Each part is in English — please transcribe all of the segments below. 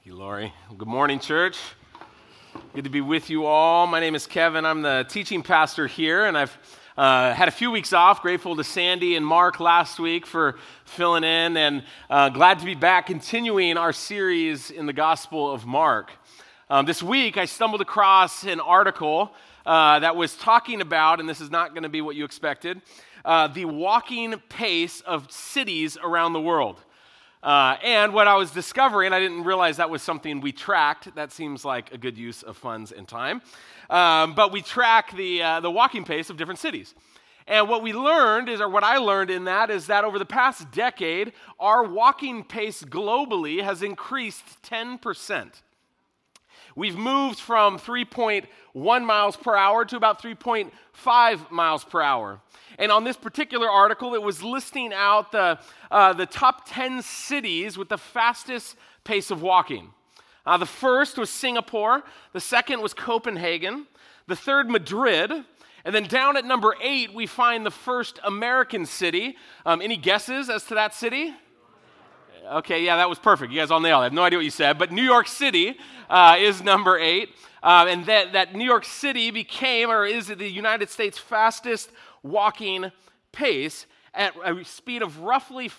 you, Lori. Good morning, church. Good to be with you all. My name is Kevin. I'm the teaching pastor here, and I've had a few weeks off. Grateful to Sandy and Mark last week for filling in, and glad to be back continuing our series in the Gospel of Mark. This week, I stumbled across an article that was talking about, and this is not going to be what you expected, the walking pace of cities around the world. And what I was discovering, I didn't realize that was something we tracked. That seems like a good use of funds and time. But we track the walking pace of different cities. And what we learned is, or what I learned in that, is that over the past decade, our walking pace globally has increased 10%. We've moved from 3.1 miles per hour to about 3.5 miles per hour. And on this particular article, it was listing out the top 10 cities with the fastest pace of walking. The first was Singapore. The second was Copenhagen. The third, Madrid. And then down at number 8, we find the first American city. Any guesses as to that city? Okay, yeah, that was perfect. You guys all nailed it. I have no idea what you said. But New York City is number 8. And that New York City became, or is the United States' fastest walking pace at a speed of roughly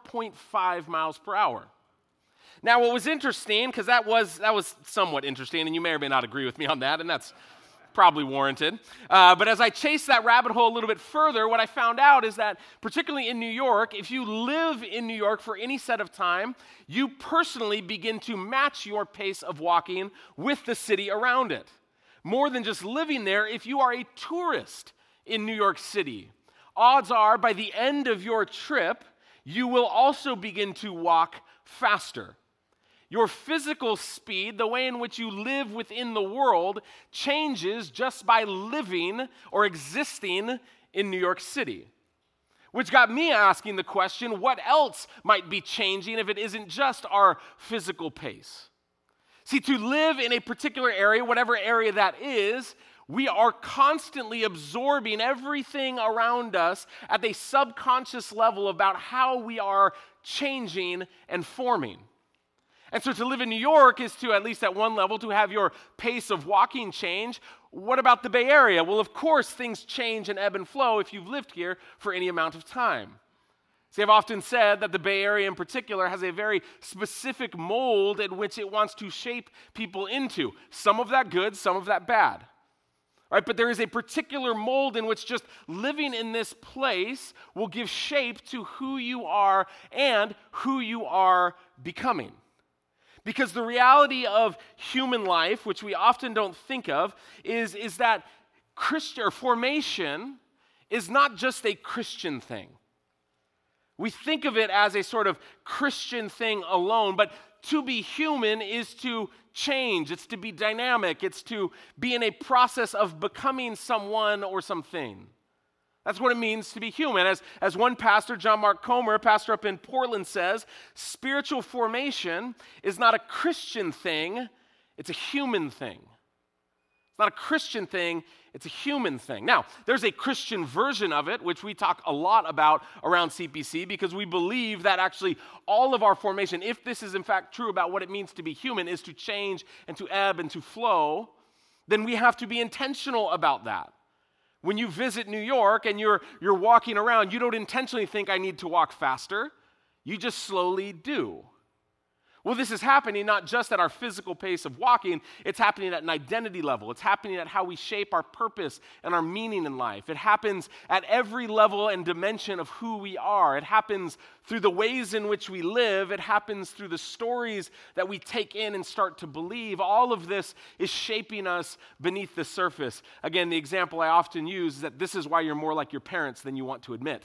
4.5 miles per hour. Now, what was interesting, because that was somewhat interesting, and you may or may not agree with me on that, and that's probably warranted. But as I chased that rabbit hole a little bit further, what I found out is that, particularly in New York, if you live in New York for any set of time, you personally begin to match your pace of walking with the city around it. More than just living there, if you are a tourist in New York City, odds are by the end of your trip, you will also begin to walk faster. Your physical speed, the way in which you live within the world, changes just by living or existing in New York City. Which got me asking the question, what else might be changing if it isn't just our physical pace? See, to live in a particular area, whatever area that is, we are constantly absorbing everything around us at a subconscious level about how we are changing and forming. And so to live in New York is to, at least at one level, to have your pace of walking change. What about the Bay Area? Well, of course, things change and ebb and flow if you've lived here for any amount of time. See, I've often said that the Bay Area in particular has a very specific mold in which it wants to shape people into. Some of that good, some of that bad. Right, but there is a particular mold in which just living in this place will give shape to who you are and who you are becoming. Because the reality of human life, which we often don't think of, is that Christian formation is not just a Christian thing. We think of it as a sort of Christian thing alone, but to be human is to change, it's to be dynamic, it's to be in a process of becoming someone or something. That's what it means to be human. As one pastor, John Mark Comer, pastor up in Portland, says, spiritual formation is not a Christian thing, it's a human thing. It's not a Christian thing, it's a human thing. Now, there's a Christian version of it, which we talk a lot about around CPC, because we believe that actually all of our formation, if this is in fact true about what it means to be human, is to change and to ebb and to flow, then we have to be intentional about that. When you visit New York and you're walking around, you don't intentionally think, I need to walk faster. You just slowly do. Well, this is happening not just at our physical pace of walking, it's happening at an identity level. It's happening at how we shape our purpose and our meaning in life. It happens at every level and dimension of who we are. It happens through the ways in which we live. It happens through the stories that we take in and start to believe. All of this is shaping us beneath the surface. Again, the example I often use is that this is why you're more like your parents than you want to admit.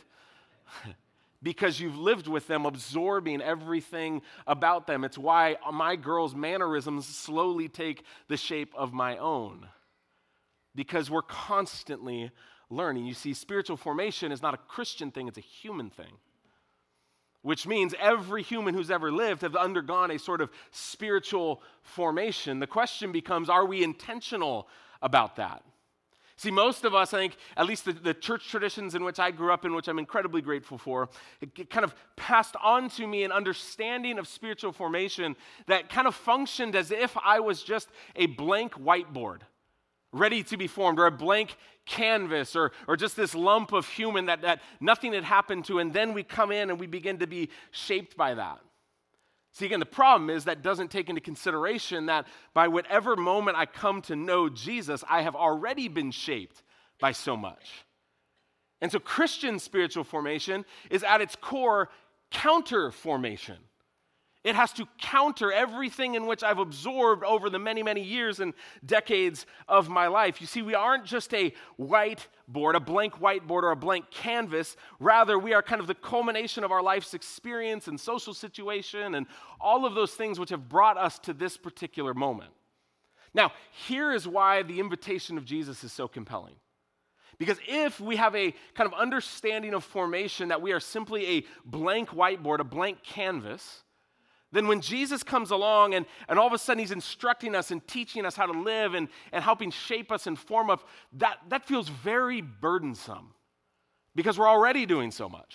Because you've lived with them, absorbing everything about them. It's why my girls' mannerisms slowly take the shape of my own. Because we're constantly learning. You see, spiritual formation is not a Christian thing, it's a human thing. Which means every human who's ever lived have undergone a sort of spiritual formation. The question becomes, are we intentional about that? See, most of us, I think, at least the church traditions in which I grew up in, which I'm incredibly grateful for, it kind of passed on to me an understanding of spiritual formation that kind of functioned as if I was just a blank whiteboard, ready to be formed, or a blank canvas, or just this lump of human that nothing had happened to, and then we come in and we begin to be shaped by that. See, again, the problem is that doesn't take into consideration that by whatever moment I come to know Jesus, I have already been shaped by so much. And so Christian spiritual formation is at its core counter formation. It has to counter everything in which I've absorbed over the many, many years and decades of my life. You see, we aren't just a whiteboard, a blank whiteboard or a blank canvas. Rather, we are kind of the culmination of our life's experience and social situation and all of those things which have brought us to this particular moment. Now, here is why the invitation of Jesus is so compelling. Because if we have a kind of understanding of formation that we are simply a blank whiteboard, a blank canvas, then when Jesus comes along and all of a sudden he's instructing us and teaching us how to live and helping shape us and form us, that feels very burdensome because we're already doing so much.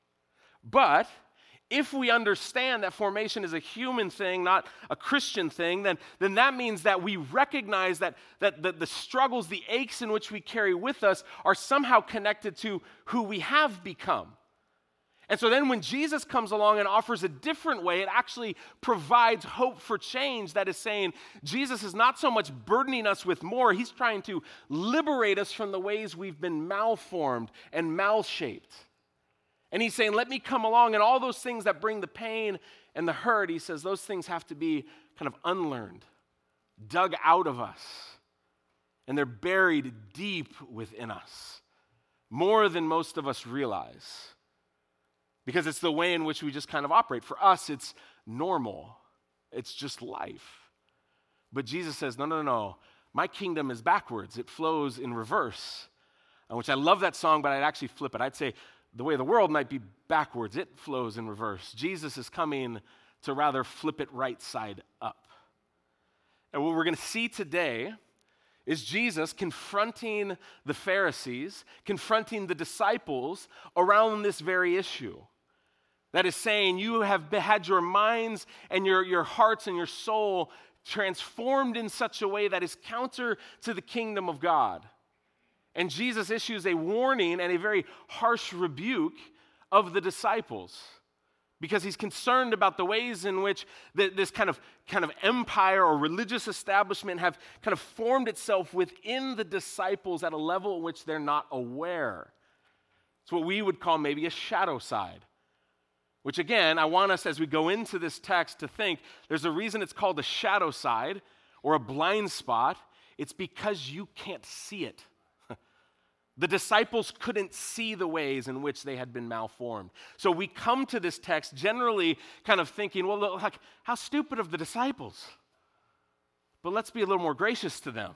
But if we understand that formation is a human thing, not a Christian thing, then that means that we recognize that the struggles, the aches in which we carry with us are somehow connected to who we have become. And so then when Jesus comes along and offers a different way, it actually provides hope for change that is saying Jesus is not so much burdening us with more, he's trying to liberate us from the ways we've been malformed and mal-shaped. And he's saying, let me come along, and all those things that bring the pain and the hurt, he says, those things have to be kind of unlearned, dug out of us, and they're buried deep within us, more than most of us realize. Because it's the way in which we just kind of operate. For us, it's normal. It's just life. But Jesus says, no. My kingdom is backwards. It flows in reverse. Which I love that song, but I'd actually flip it. I'd say the way of the world might be backwards. It flows in reverse. Jesus is coming to rather flip it right side up. And what we're going to see today is Jesus confronting the Pharisees, confronting the disciples around this very issue. That is saying you have had your minds and your hearts and your soul transformed in such a way that is counter to the kingdom of God. And Jesus issues a warning and a very harsh rebuke of the disciples because he's concerned about the ways in which this kind of empire or religious establishment have kind of formed itself within the disciples at a level in which they're not aware. It's what we would call maybe a shadow side. Which again, I want us as we go into this text to think there's a reason it's called a shadow side or a blind spot. It's because you can't see it. The disciples couldn't see the ways in which they had been malformed. So we come to this text generally kind of thinking, well, look, how stupid of the disciples. But let's be a little more gracious to them.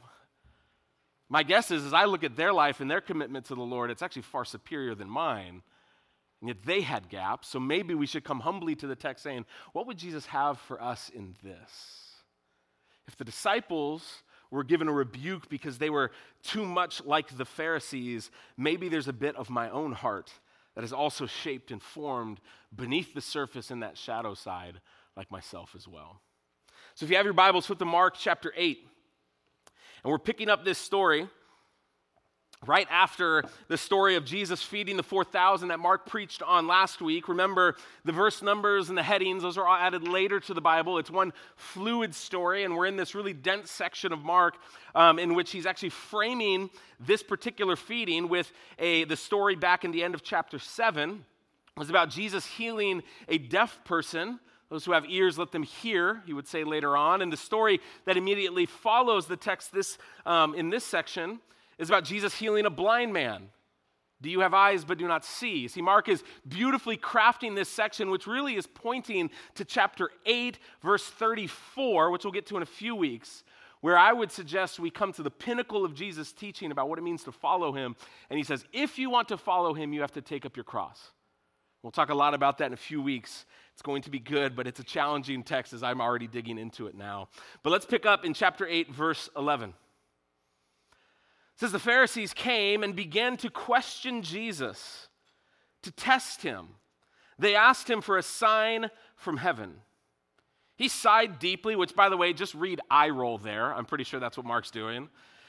My guess is, as I look at their life and their commitment to the Lord, it's actually far superior than mine. And yet they had gaps, so maybe we should come humbly to the text saying, what would Jesus have for us in this? If the disciples were given a rebuke because they were too much like the Pharisees, maybe there's a bit of my own heart that is also shaped and formed beneath the surface in that shadow side like myself as well. So if you have your Bibles, flip to Mark chapter 8. And we're picking up this story right after the story of Jesus feeding the 4,000 that Mark preached on last week. Remember, the verse numbers and the headings, those are all added later to the Bible. It's one fluid story, and we're in this really dense section of Mark in which he's actually framing this particular feeding with the story back in the end of chapter 7. It was about Jesus healing a deaf person. Those who have ears, let them hear, he would say later on. And the story that immediately follows the text in this section is about Jesus healing a blind man. Do you have eyes but do not see? See, Mark is beautifully crafting this section, which really is pointing to chapter 8, verse 34, which we'll get to in a few weeks, where I would suggest we come to the pinnacle of Jesus' teaching about what it means to follow him. And he says, if you want to follow him, you have to take up your cross. We'll talk a lot about that in a few weeks. It's going to be good, but it's a challenging text as I'm already digging into it now. But let's pick up in chapter 8, verse 11. It says the Pharisees came and began to question Jesus, to test him. They asked him for a sign from heaven. He sighed deeply, which, by the way, just read eye roll there. I'm pretty sure that's what Mark's doing.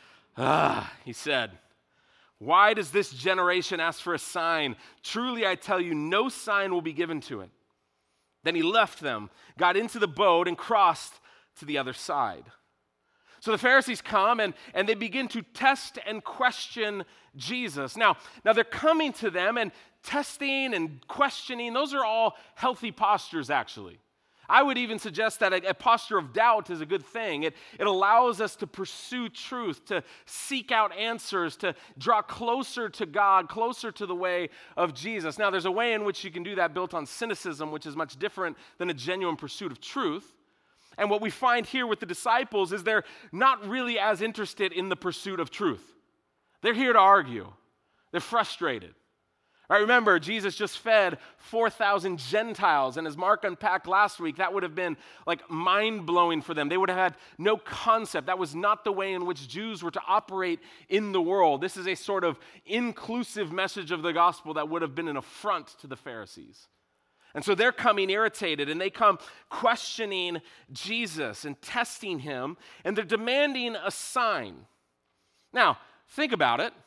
He said, "Why does this generation ask for a sign? Truly, I tell you, no sign will be given to it." Then he left them, got into the boat, and crossed to the other side. So the Pharisees come and they begin to test and question Jesus. Now they're coming to them and testing and questioning. Those are all healthy postures, actually. I would even suggest that a posture of doubt is a good thing. It allows us to pursue truth, to seek out answers, to draw closer to God, closer to the way of Jesus. Now, there's a way in which you can do that built on cynicism, which is much different than a genuine pursuit of truth. And what we find here with the disciples is they're not really as interested in the pursuit of truth. They're here to argue. They're frustrated. All right, remember, Jesus just fed 4,000 Gentiles, and as Mark unpacked last week, that would have been like mind-blowing for them. They would have had no concept. That was not the way in which Jews were to operate in the world. This is a sort of inclusive message of the gospel that would have been an affront to the Pharisees. And so they're coming irritated, and they come questioning Jesus and testing him, and they're demanding a sign. Now, think about it.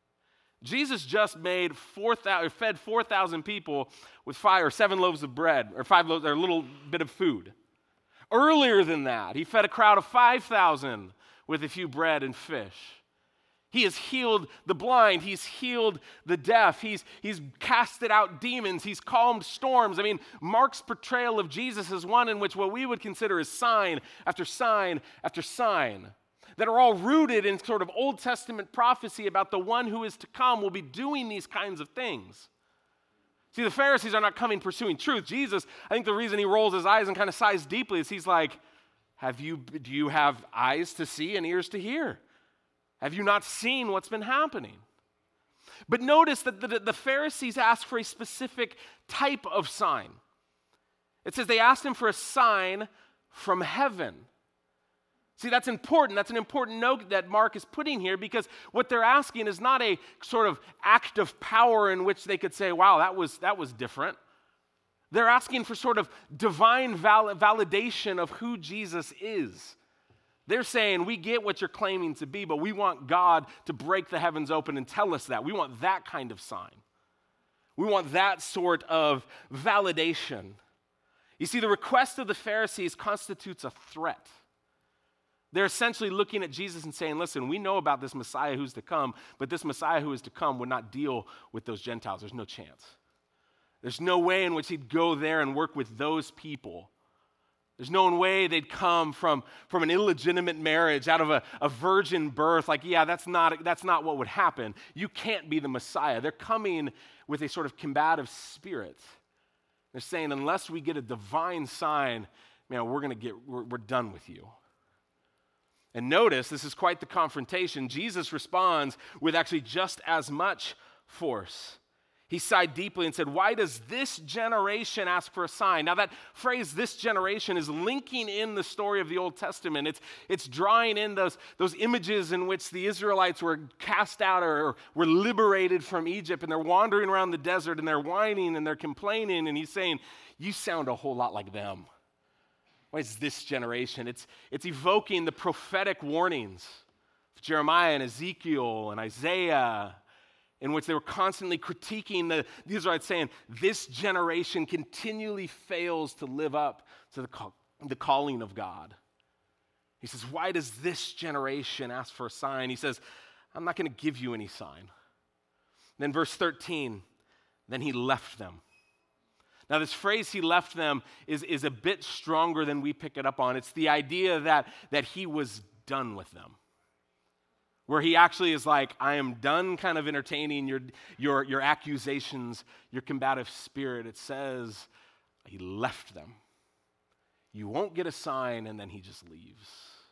Jesus just fed 4,000 people with 5 or 7 loaves of bread, or 5 loaves, or a little bit of food. Earlier than that, he fed a crowd of 5,000 with a few bread and fish. He has healed the blind. He's healed the deaf. He's casted out demons. He's calmed storms. I mean, Mark's portrayal of Jesus is one in which what we would consider is sign after sign after sign, that are all rooted in sort of Old Testament prophecy about the one who is to come will be doing these kinds of things. See, the Pharisees are not coming pursuing truth. Jesus, I think the reason he rolls his eyes and kind of sighs deeply is he's like, do you have eyes to see and ears to hear? Have you not seen what's been happening? But notice that the Pharisees ask for a specific type of sign. It says they asked him for a sign from heaven. See, that's important. That's an important note that Mark is putting here, because what they're asking is not a sort of act of power in which they could say, wow, that was different. They're asking for sort of divine validation of who Jesus is. They're saying, we get what you're claiming to be, but we want God to break the heavens open and tell us that. We want that kind of sign. We want that sort of validation. You see, the request of the Pharisees constitutes a threat. They're essentially looking at Jesus and saying, listen, we know about this Messiah who's to come, but this Messiah who is to come would not deal with those Gentiles. There's no chance. There's no way in which he'd go there and work with those people. There's no way they'd come from an illegitimate marriage, out of a virgin birth. Like, yeah, that's not what would happen. You can't be the Messiah. They're coming with a sort of combative spirit. They're saying, unless we get a divine sign, man, we're done with you. And notice, this is quite the confrontation. Jesus responds with actually just as much force. He sighed deeply and said, why does this generation ask for a sign? Now that phrase, this generation, is linking in the story of the Old Testament. It's drawing in those images in which the Israelites were cast out or were liberated from Egypt, and they're wandering around the desert, and they're whining and they're complaining, and he's saying, you sound a whole lot like them. Why is this generation? It's evoking the prophetic warnings of Jeremiah and Ezekiel and Isaiah, in which they were constantly critiquing the Israelites, saying, this generation continually fails to live up to the calling of God. He says, why does this generation ask for a sign? He says, I'm not going to give you any sign. Then verse 13, then he left them. Now, this phrase, he left them, is a bit stronger than we pick it up on. It's the idea that he was done with them. Where he actually is like, I am done kind of entertaining your accusations, your combative spirit. It says he left them. You won't get a sign, and then he just leaves.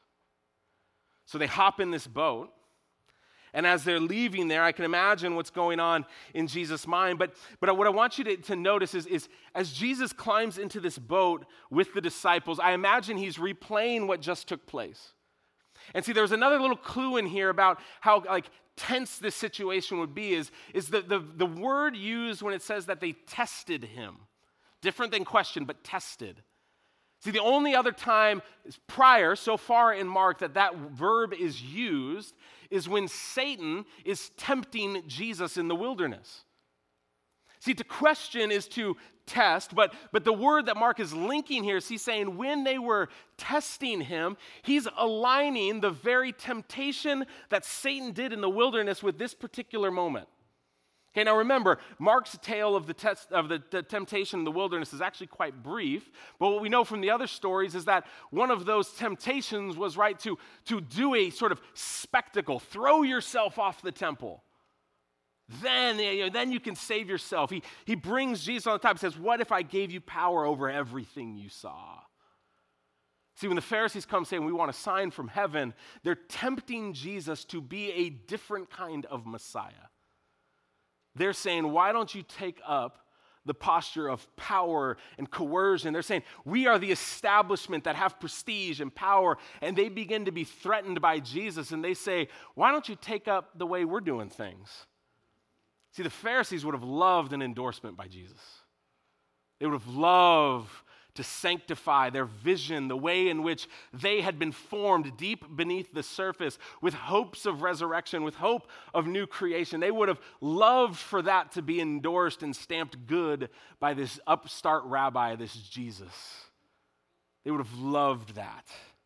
So they hop in this boat. And as they're leaving there, I can imagine what's going on in Jesus' mind. But what I want you to notice is as Jesus climbs into this boat with the disciples, I imagine he's replaying what just took place. And see, there's another little clue in here about how tense this situation would be is the word used when it says that they tested him. Different than question, but tested. See, the only other time prior, so far in Mark, that verb is used is when Satan is tempting Jesus in the wilderness. See, to question is to test, but the word that Mark is linking here is he's saying when they were testing him, he's aligning the very temptation that Satan did in the wilderness with this particular moment. Okay, now remember, Mark's tale of the temptation in the wilderness is actually quite brief, but what we know from the other stories is that one of those temptations was to do a sort of spectacle, throw yourself off the temple. Then you can save yourself. He brings Jesus on the top. He says, what if I gave you power over everything you saw? See, when the Pharisees come saying, we want a sign from heaven, they're tempting Jesus to be a different kind of Messiah. They're saying, why don't you take up the posture of power and coercion? They're saying, we are the establishment that have prestige and power, and they begin to be threatened by Jesus, and they say, why don't you take up the way we're doing things? See, the Pharisees would have loved an endorsement by Jesus. They would have loved to sanctify their vision, the way in which they had been formed deep beneath the surface with hopes of resurrection, with hope of new creation. They would have loved for that to be endorsed and stamped good by this upstart rabbi, this Jesus. They would have loved that.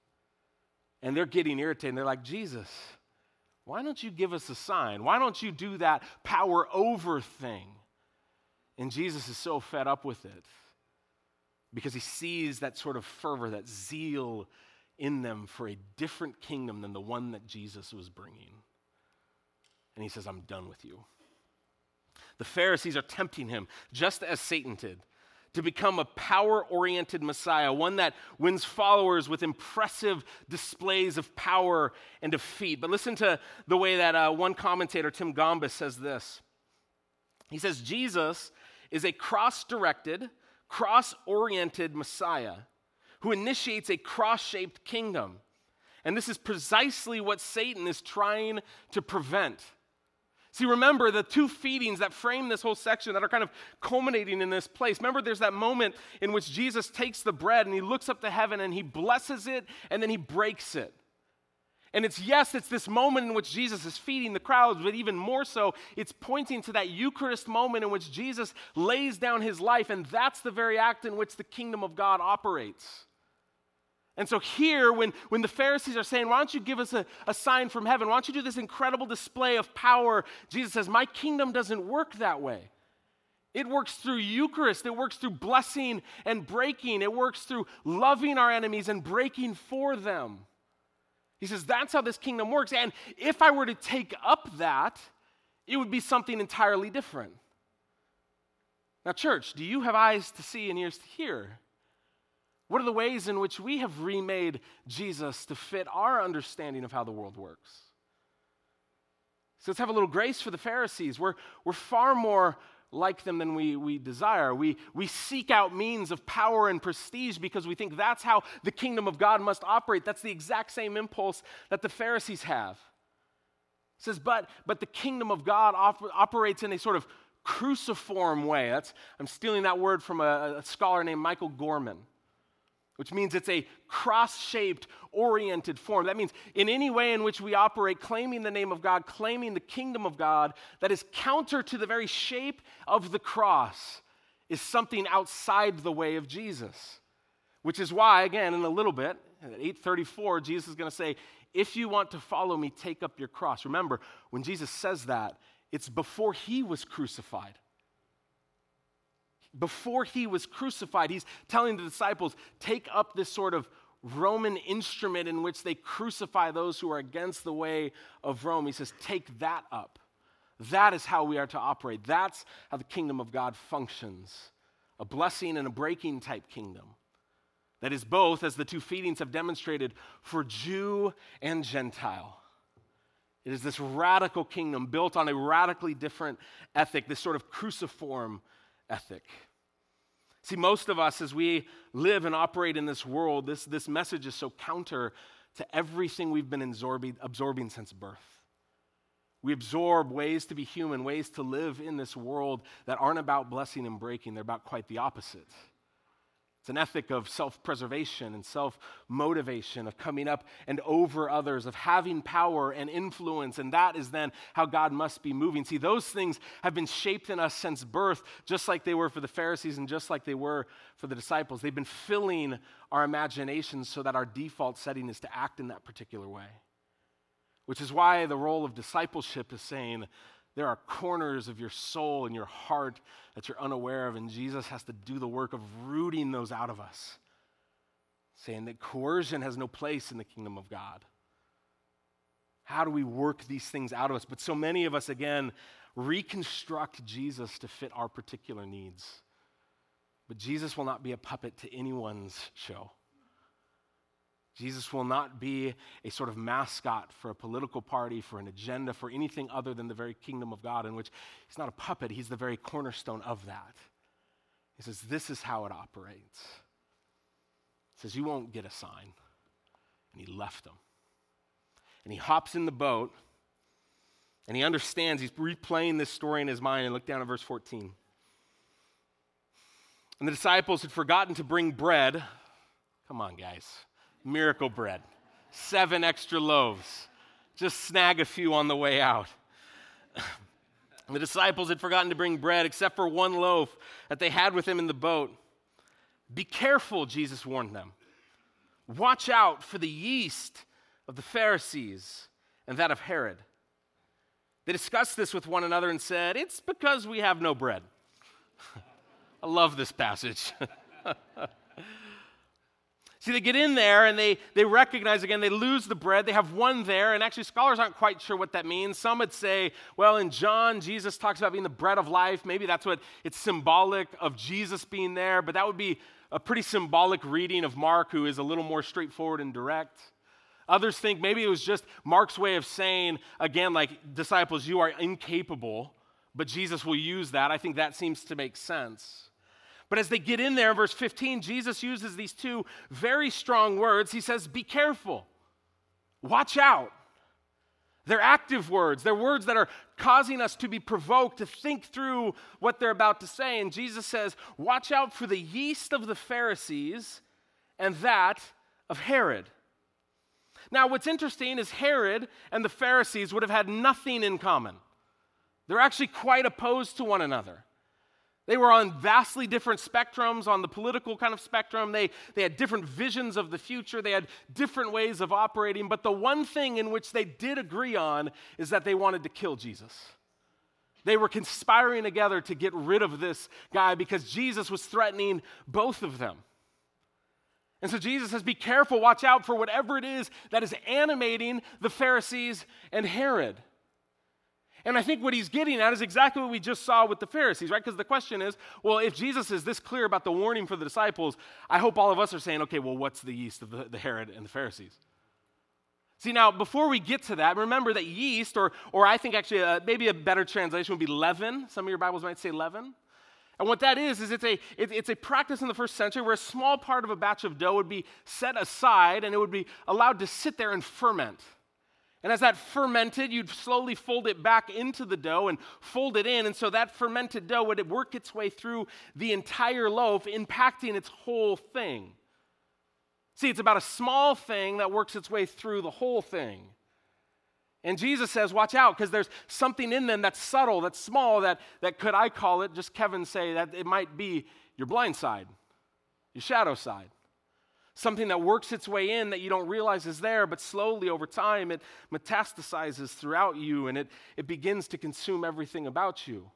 And they're getting irritated. They're like, Jesus, why don't you give us a sign? Why don't you do that power over thing? And Jesus is so fed up with it because he sees that sort of fervor, that zeal in them for a different kingdom than the one that Jesus was bringing. And he says, I'm done with you. The Pharisees are tempting him, just as Satan did, to become a power-oriented Messiah, one that wins followers with impressive displays of power and of feat. But listen to the way that one commentator, Tim Gombis, says this. He says, Jesus is a cross-directed, cross-oriented Messiah who initiates a cross-shaped kingdom. And this is precisely what Satan is trying to prevent. See, remember the two feedings that frame this whole section that are kind of culminating in this place. Remember, there's that moment in which Jesus takes the bread and he looks up to heaven and he blesses it and then he breaks it. And it's this moment in which Jesus is feeding the crowds, but even more so, it's pointing to that Eucharist moment in which Jesus lays down his life, and that's the very act in which the kingdom of God operates. And so here, when the Pharisees are saying, why don't you give us a sign from heaven? Why don't you do this incredible display of power? Jesus says, my kingdom doesn't work that way. It works through Eucharist. It works through blessing and breaking. It works through loving our enemies and breaking for them. He says, that's how this kingdom works. And if I were to take up that, it would be something entirely different. Now, church, do you have eyes to see and ears to hear? What are the ways in which we have remade Jesus to fit our understanding of how the world works? So let's have a little grace for the Pharisees. We're far more like them than we desire. We seek out means of power and prestige because we think that's how the kingdom of God must operate. That's the exact same impulse that the Pharisees have. It says, but the kingdom of God operates in a sort of cruciform way. I'm stealing that word from a scholar named Michael Gorman, which means it's a cross-shaped, oriented form. That means in any way in which we operate, claiming the name of God, claiming the kingdom of God, that is counter to the very shape of the cross, is something outside the way of Jesus. Which is why, again, in a little bit, at 8:34, Jesus is going to say, if you want to follow me, take up your cross. Remember, when Jesus says that, it's before he was crucified. Before he was crucified, he's telling the disciples, take up this sort of Roman instrument in which they crucify those who are against the way of Rome. He says, take that up. That is how we are to operate. That's how the kingdom of God functions. A blessing and a breaking type kingdom. That is both, as the two feedings have demonstrated, for Jew and Gentile. It is this radical kingdom built on a radically different ethic, this sort of cruciform ethic. See, most of us, as we live and operate in this world, this message is so counter to everything we've been absorbing since birth. We absorb ways to be human, ways to live in this world that aren't about blessing and breaking. They're about quite the opposite. It's an ethic of self-preservation and self-motivation, of coming up and over others, of having power and influence, and that is then how God must be moving. See, those things have been shaped in us since birth, just like they were for the Pharisees and just like they were for the disciples. They've been filling our imaginations so that our default setting is to act in that particular way, which is why the role of discipleship is saying, there are corners of your soul and your heart that you're unaware of, and Jesus has to do the work of rooting those out of us, saying that coercion has no place in the kingdom of God. How do we work these things out of us? But so many of us, again, reconstruct Jesus to fit our particular needs. But Jesus will not be a puppet to anyone's show. Jesus will not be a sort of mascot for a political party, for an agenda, for anything other than the very kingdom of God, in which he's not a puppet, he's the very cornerstone of that. He says, this is how it operates. He says, you won't get a sign. And he left them. And he hops in the boat, and he understands, he's replaying this story in his mind, and look down at verse 14. And the disciples had forgotten to bring bread. Come on, guys. Miracle bread, 7 extra loaves. Just snag a few on the way out. The disciples had forgotten to bring bread except for 1 loaf that they had with them in the boat. Be careful, Jesus warned them. Watch out for the yeast of the Pharisees and that of Herod. They discussed this with one another and said, it's because we have no bread. I love this passage. See, they get in there and they recognize, again, they lose the bread. They have 1 there, and actually scholars aren't quite sure what that means. Some would say, well, in John, Jesus talks about being the bread of life. Maybe that's what it's symbolic of Jesus being there, but that would be a pretty symbolic reading of Mark, who is a little more straightforward and direct. Others think maybe it was just Mark's way of saying, again, like, disciples, you are incapable, but Jesus will use that. I think that seems to make sense. But as they get in there in verse 15, Jesus uses these 2 very strong words. He says, be careful. Watch out. They're active words. They're words that are causing us to be provoked, to think through what they're about to say. And Jesus says, watch out for the yeast of the Pharisees and that of Herod. Now, what's interesting is Herod and the Pharisees would have had nothing in common. They're actually quite opposed to one another. They were on vastly different spectrums, on the political kind of spectrum. They had different visions of the future. They had different ways of operating. But the one thing in which they did agree on is that they wanted to kill Jesus. They were conspiring together to get rid of this guy because Jesus was threatening both of them. And so Jesus says, be careful, watch out for whatever it is that is animating the Pharisees and Herod. And I think what he's getting at is exactly what we just saw with the Pharisees, right? Because the question is, well, if Jesus is this clear about the warning for the disciples, I hope all of us are saying, okay, well, what's the yeast of the Herod and the Pharisees? See, now, before we get to that, remember that yeast, or I think actually maybe a better translation would be leaven. Some of your Bibles might say leaven. And what that is it's a practice in the first century where a small part of a batch of dough would be set aside and it would be allowed to sit there and ferment. And as that fermented, you'd slowly fold it back into the dough and fold it in. And so that fermented dough would work its way through the entire loaf, impacting its whole thing. See, it's about a small thing that works its way through the whole thing. And Jesus says, watch out, because there's something in them that's subtle, that's small, that could I call it, just Kevin say, that it might be your blind side, your shadow side. Something that works its way in that you don't realize is there, but slowly over time it metastasizes throughout you and it begins to consume everything about you.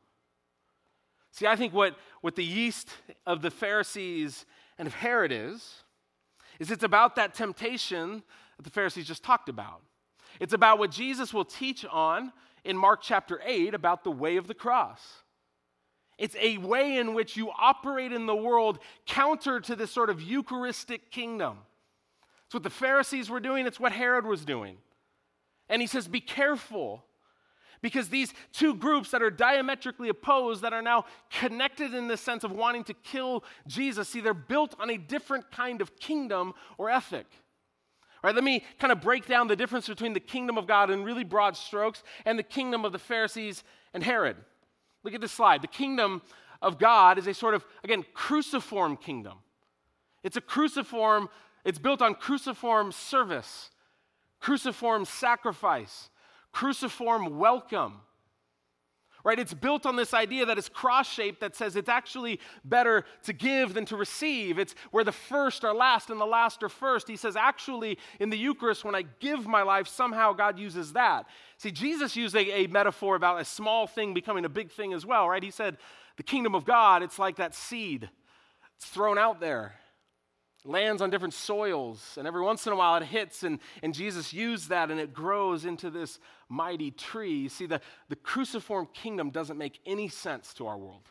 See, I think what the yeast of the Pharisees and of Herod is it's about that temptation that the Pharisees just talked about. It's about what Jesus will teach on in Mark chapter 8 about the way of the cross. It's a way in which you operate in the world counter to this sort of Eucharistic kingdom. It's what the Pharisees were doing. It's what Herod was doing. And he says, be careful, because these 2 groups that are diametrically opposed, that are now connected in the sense of wanting to kill Jesus, see, they're built on a different kind of kingdom or ethic. Right, let me kind of break down the difference between the kingdom of God in really broad strokes and the kingdom of the Pharisees and Herod. Look at this slide. The kingdom of God is a sort of, again, cruciform kingdom. It's a cruciform, it's built on cruciform service, cruciform sacrifice, cruciform welcome. Right? It's built on this idea that it's cross-shaped that says it's actually better to give than to receive. It's where the first are last and the last are first. He says, actually, in the Eucharist, when I give my life, somehow God uses that. See, Jesus used a metaphor about a small thing becoming a big thing as well, right? He said, the kingdom of God, it's like that seed. It's thrown out there. Lands on different soils, and every once in a while it hits, and Jesus used that, and it grows into this mighty tree. You see, the cruciform kingdom doesn't make any sense to our world.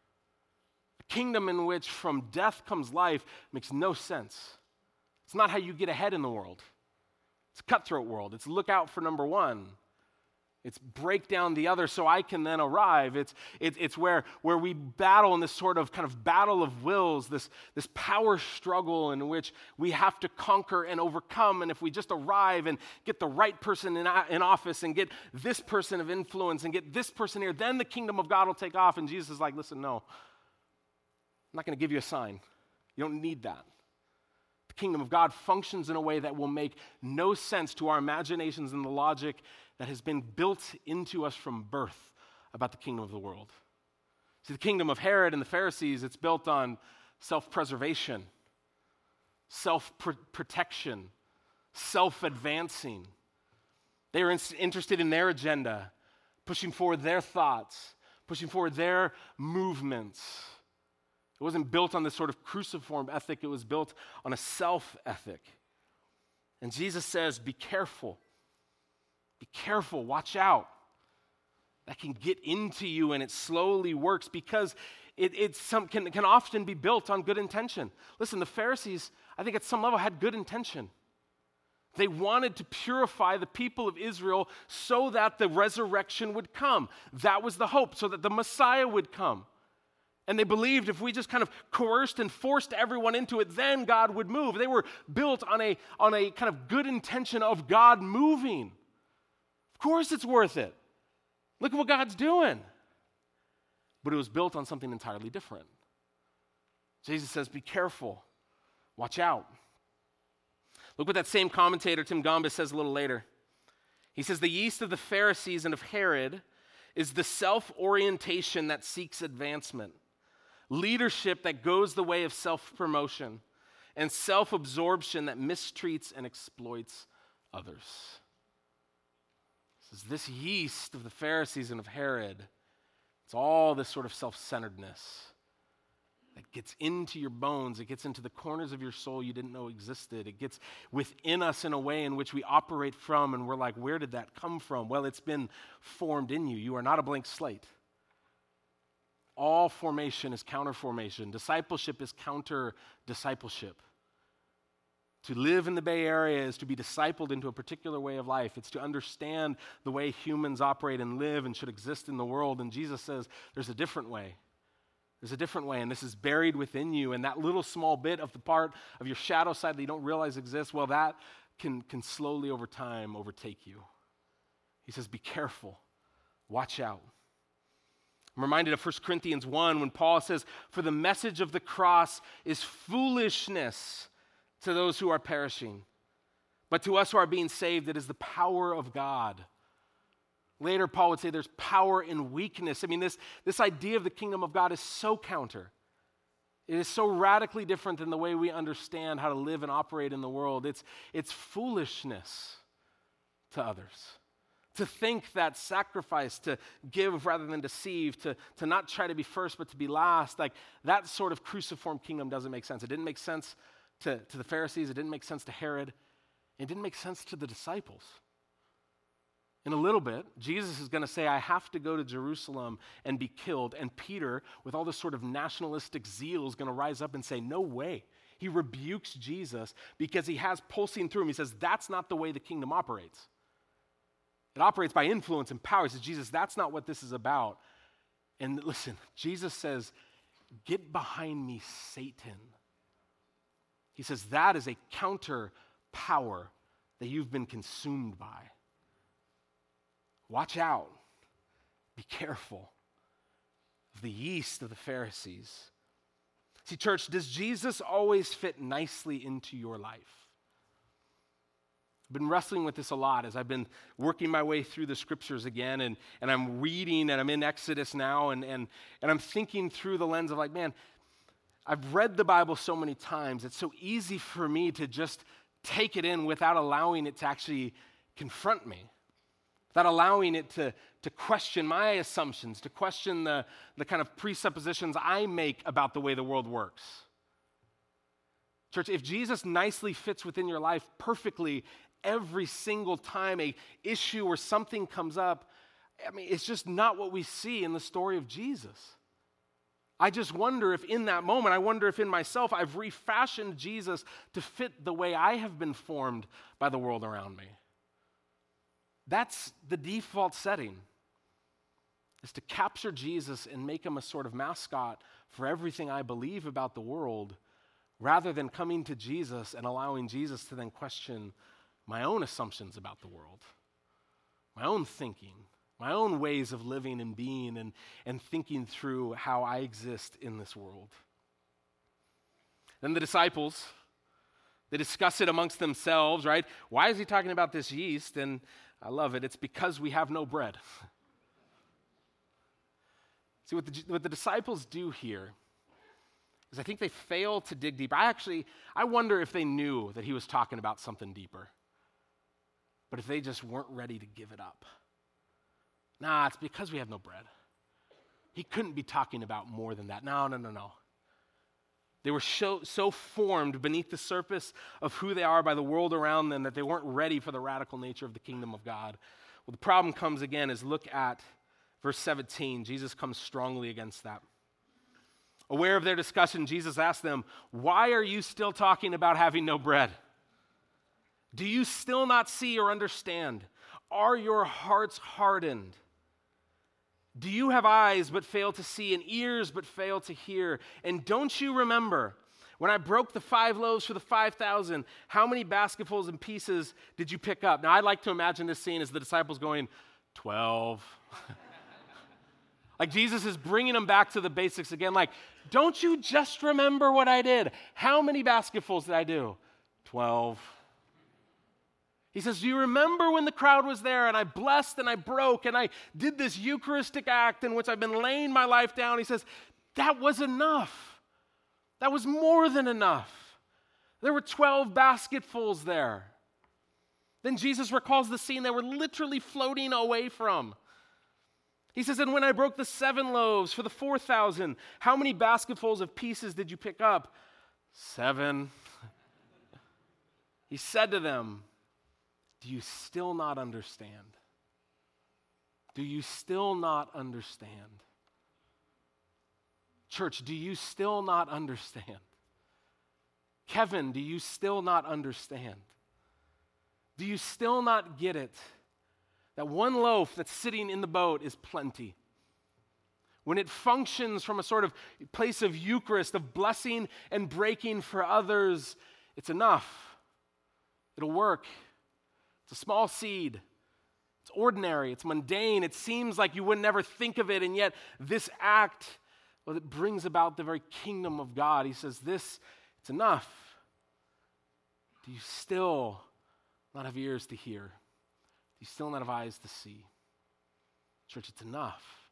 A kingdom in which from death comes life makes no sense. It's not how you get ahead in the world. It's a cutthroat world. It's look out for number one. It's break down the other so I can then arrive. It's where we battle in this sort of kind of battle of wills, this power struggle in which we have to conquer and overcome. And if we just arrive and get the right person in office and get this person of influence and get this person here, then the kingdom of God will take off. And Jesus is like, listen, no, I'm not going to give you a sign. You don't need that. The kingdom of God functions in a way that will make no sense to our imaginations and the logic that has been built into us from birth about the kingdom of the world. See, the kingdom of Herod and the Pharisees, it's built on self-preservation, self-protection, self-advancing. They were interested in their agenda, pushing forward their thoughts, pushing forward their movements. It wasn't built on this sort of cruciform ethic. It was built on a self-ethic. And Jesus says, be careful. Be careful. Watch out. That can get into you, and it slowly works because it can often be built on good intention. Listen, the Pharisees, I think at some level, had good intention. They wanted to purify the people of Israel so that the resurrection would come. That was the hope, so that the Messiah would come. And they believed if we just kind of coerced and forced everyone into it, then God would move. They were built on a kind of good intention of God moving. Of course it's worth it. Look at what God's doing. But it was built on something entirely different. Jesus says, be careful. Watch out. Look what that same commentator, Tim Gombis, says a little later. He says, the yeast of the Pharisees and of Herod is the self-orientation that seeks advancement, leadership that goes the way of self-promotion, and self-absorption that mistreats and exploits others. He says, this yeast of the Pharisees and of Herod, it's all this sort of self-centeredness that gets into your bones. It gets into the corners of your soul you didn't know existed. It gets within us in a way in which we operate from, and we're like, where did that come from? Well, it's been formed in you. You are not a blank slate. All formation is counter-formation. Discipleship is counter-discipleship. To live in the Bay Area is to be discipled into a particular way of life. It's to understand the way humans operate and live and should exist in the world. And Jesus says there's a different way. There's a different way, and this is buried within you. And that little small bit of the part of your shadow side that you don't realize exists, well, that can slowly over time overtake you. He says, be careful. Watch out. I'm reminded of 1 Corinthians 1 when Paul says, for the message of the cross is foolishness to those who are perishing. But to us who are being saved, it is the power of God. Later, Paul would say there's power in weakness. I mean, this idea of the kingdom of God is so counter. It is so radically different than the way we understand how to live and operate in the world. It's foolishness to others. To think that sacrifice, to give rather than deceive, to not try to be first but to be last, like that sort of cruciform kingdom doesn't make sense. It didn't make sense to the Pharisees. It didn't make sense to Herod. It didn't make sense to the disciples. In a little bit, Jesus is going to say, I have to go to Jerusalem and be killed. And Peter, with all this sort of nationalistic zeal, is going to rise up and say, no way. He rebukes Jesus because he has pulsing through him. He says, that's not the way the kingdom operates. It operates by influence and power. He says, Jesus, that's not what this is about. And listen, Jesus says, get behind me, Satan. He says, that is a counter power that you've been consumed by. Watch out. Be careful of the yeast of the Pharisees. See, church, does Jesus always fit nicely into your life? I've been wrestling with this a lot as I've been working my way through the scriptures again, and I'm reading, and I'm in Exodus now, and I'm thinking through the lens of like, man, I've read the Bible so many times, it's so easy for me to just take it in without allowing it to actually confront me, without allowing it to question my assumptions, to question the kind of presuppositions I make about the way the world works. Church, if Jesus nicely fits within your life perfectly every single time a issue or something comes up, I mean, it's just not what we see in the story of Jesus. I just wonder if in that moment, I wonder if in myself I've refashioned Jesus to fit the way I have been formed by the world around me. That's the default setting, is to capture Jesus and make him a sort of mascot for everything I believe about the world, rather than coming to Jesus and allowing Jesus to then question my own assumptions about the world, my own thinking, my own ways of living and being and thinking through how I exist in this world. Then the disciples, they discuss it amongst themselves, right? Why is he talking about this yeast? And I love it. It's because we have no bread. See, what the disciples do here is I think they fail to dig deeper. I wonder if they knew that he was talking about something deeper, but if they just weren't ready to give it up. Nah, it's because we have no bread. He couldn't be talking about more than that. No. They were so formed beneath the surface of who they are by the world around them that they weren't ready for the radical nature of the kingdom of God. Well, the problem comes again is look at verse 17. Jesus comes strongly against that. Aware of their discussion, Jesus asked them, "Why are you still talking about having no bread? Do you still not see or understand? Are your hearts hardened? Do you have eyes but fail to see and ears but fail to hear? And don't you remember when I broke the 5 loaves for the 5,000, how many basketfuls and pieces did you pick up?" Now, I'd like to imagine this scene as the disciples going, 12. Like Jesus is bringing them back to the basics again. Like, don't you just remember what I did? How many basketfuls did I do? 12. He says, do you remember when the crowd was there and I blessed and I broke and I did this Eucharistic act in which I've been laying my life down? He says, that was enough. That was more than enough. There were 12 basketfuls there. Then Jesus recalls the scene they were literally floating away from. He says, and when I broke the 7 loaves for the 4,000, how many basketfuls of pieces did you pick up? 7. He said to them, do you still not understand? Do you still not understand? Church, do you still not understand? Kevin, do you still not understand? Do you still not get it? That 1 loaf that's sitting in the boat is plenty. When it functions from a sort of place of Eucharist, of blessing and breaking for others, it's enough. It'll work. It's a small seed. It's ordinary. It's mundane. It seems like you would never think of it, and yet this act, well, it brings about the very kingdom of God. He says this, it's enough. Do you still not have ears to hear? You still not have eyes to see? Church, it's enough.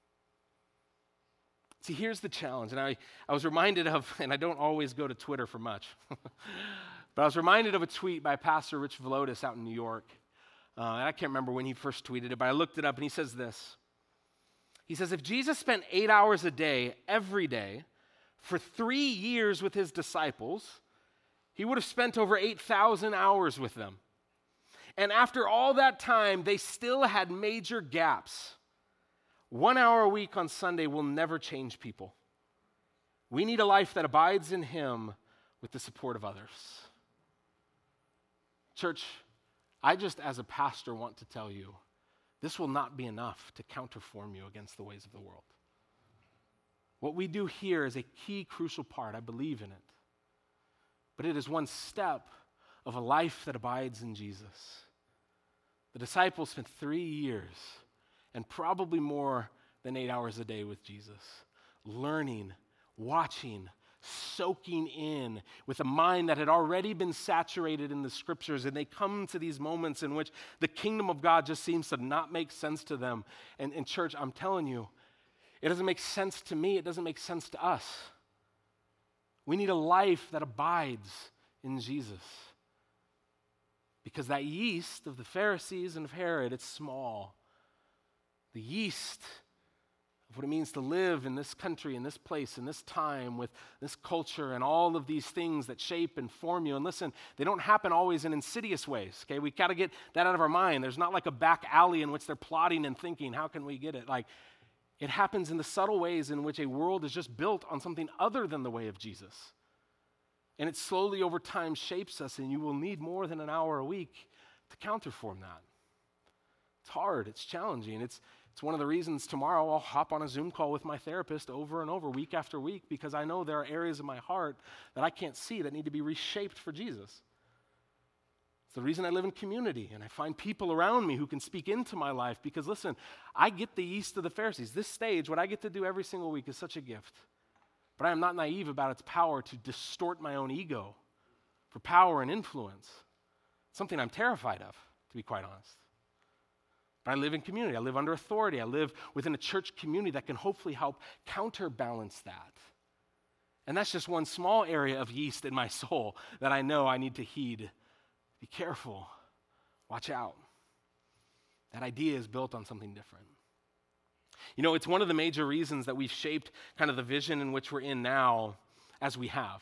See, here's the challenge, and I was reminded of, and I don't always go to Twitter for much, but I was reminded of a tweet by Pastor Rich Velotis out in New York. And I can't remember when he first tweeted it, but I looked it up, and he says this. He says, if Jesus spent 8 hours a day, every day, for 3 years with his disciples, he would have spent over 8,000 hours with them. And after all that time, they still had major gaps. 1 hour a week on Sunday will never change people. We need a life that abides in him with the support of others. Church, I just as a pastor want to tell you, this will not be enough to counterform you against the ways of the world. What we do here is a key, crucial part. I believe in it. But it is one step of a life that abides in Jesus. The disciples spent 3 years and probably more than 8 hours a day with Jesus, learning, watching, soaking in with a mind that had already been saturated in the scriptures, and they come to these moments in which the kingdom of God just seems to not make sense to them. And in church, I'm telling you, it doesn't make sense to me, it doesn't make sense to us. We need a life that abides in Jesus. Because that yeast of the Pharisees and of Herod, it's small. The yeast of what it means to live in this country, in this place, in this time, with this culture and all of these things that shape and form you. And listen, they don't happen always in insidious ways, okay? We got to get that out of our mind. There's not like a back alley in which they're plotting and thinking, how can we get it? Like, it happens in the subtle ways in which a world is just built on something other than the way of Jesus. And it slowly over time shapes us, and you will need more than an hour a week to counterform that. It's hard, it's challenging. It's one of the reasons tomorrow I'll hop on a Zoom call with my therapist over and over, week after week, because I know there are areas of my heart that I can't see that need to be reshaped for Jesus. It's the reason I live in community, and I find people around me who can speak into my life, because listen, I get the yeast of the Pharisees. This stage, what I get to do every single week is such a gift. But I am not naive about its power to distort my own ego for power and influence. It's something I'm terrified of, to be quite honest. But I live in community. I live under authority. I live within a church community that can hopefully help counterbalance that. And that's just one small area of yeast in my soul that I know I need to heed. Be careful. Watch out. That idea is built on something different. You know, it's one of the major reasons that we've shaped kind of the vision in which we're in now as we have.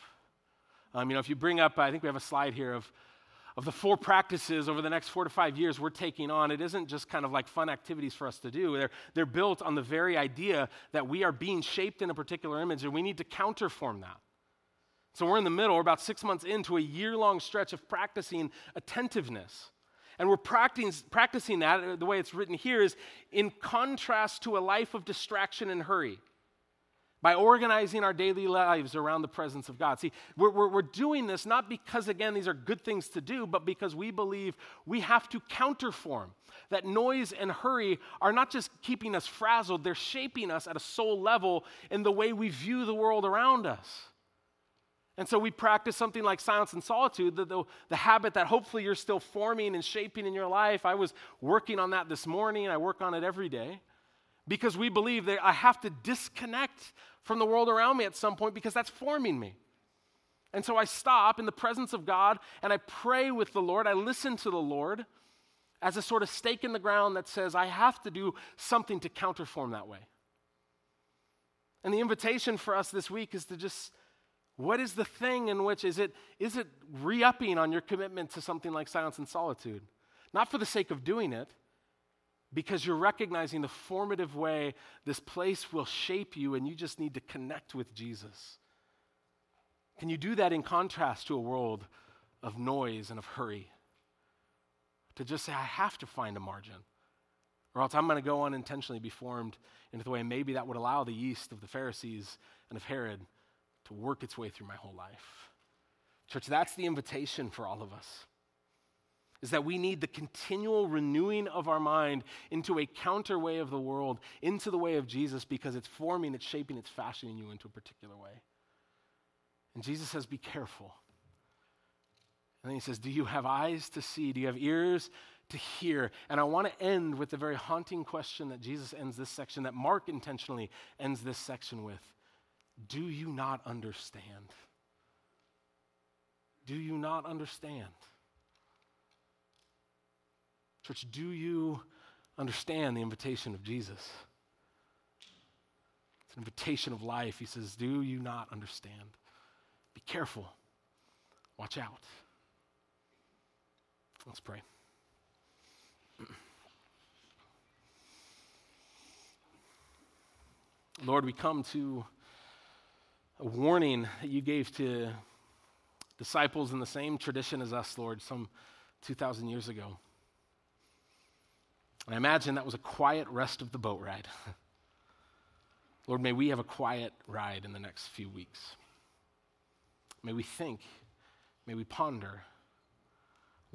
If you bring up, I think we have a slide here of the 4 practices over the next 4 to 5 years we're taking on. It isn't just kind of like fun activities for us to do. They're built on the very idea that we are being shaped in a particular image, and we need to counterform that. So we're in the middle, we're about 6 months into a year-long stretch of practicing attentiveness. And we're practicing that, the way it's written here, is in contrast to a life of distraction and hurry, by organizing our daily lives around the presence of God. See, we're doing this not because, again, these are good things to do, but because we believe we have to counterform. That noise and hurry are not just keeping us frazzled, they're shaping us at a soul level in the way we view the world around us. And so we practice something like silence and solitude, the habit that hopefully you're still forming and shaping in your life. I was working on that this morning. I work on it every day because we believe that I have to disconnect from the world around me at some point because that's forming me. And so I stop in the presence of God and I pray with the Lord. I listen to the Lord as a sort of stake in the ground that says I have to do something to counterform that way. And the invitation for us this week is to just, what is the thing in which, is it re-upping on your commitment to something like silence and solitude? Not for the sake of doing it, because you're recognizing the formative way this place will shape you and you just need to connect with Jesus. Can you do that in contrast to a world of noise and of hurry? To just say, I have to find a margin, or else I'm going to go unintentionally be formed into the way maybe that would allow the yeast of the Pharisees and of Herod to work its way through my whole life. Church, that's the invitation for all of us, is that we need the continual renewing of our mind into a counter way of the world, into the way of Jesus, because it's forming, it's shaping, it's fashioning you into a particular way. And Jesus says, be careful. And then he says, do you have eyes to see? Do you have ears to hear? And I want to end with the very haunting question that Jesus ends this section, that Mark intentionally ends this section with. Do you not understand? Do you not understand? Church, do you understand the invitation of Jesus? It's an invitation of life. He says, do you not understand? Be careful. Watch out. Let's pray. Lord, we come to a warning that you gave to disciples in the same tradition as us, Lord, some 2,000 years ago. And I imagine that was a quiet rest of the boat ride. Lord, may we have a quiet ride in the next few weeks. May we think, may we ponder,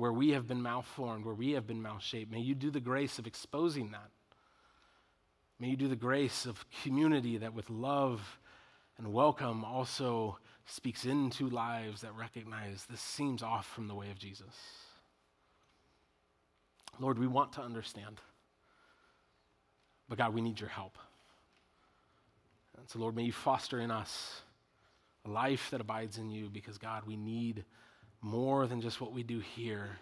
where we have been malformed, where we have been malshaped. May you do the grace of exposing that. May you do the grace of community that with love and welcome also speaks into lives that recognize this seems off from the way of Jesus. Lord, we want to understand, but God, we need your help. And so, Lord, may you foster in us a life that abides in you, because, God, we need more than just what we do here.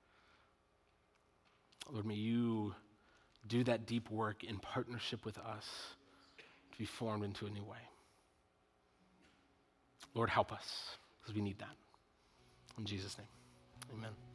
Lord, may you do that deep work in partnership with us to be formed into a new way. Lord, help us, because we need that. In Jesus' name, amen.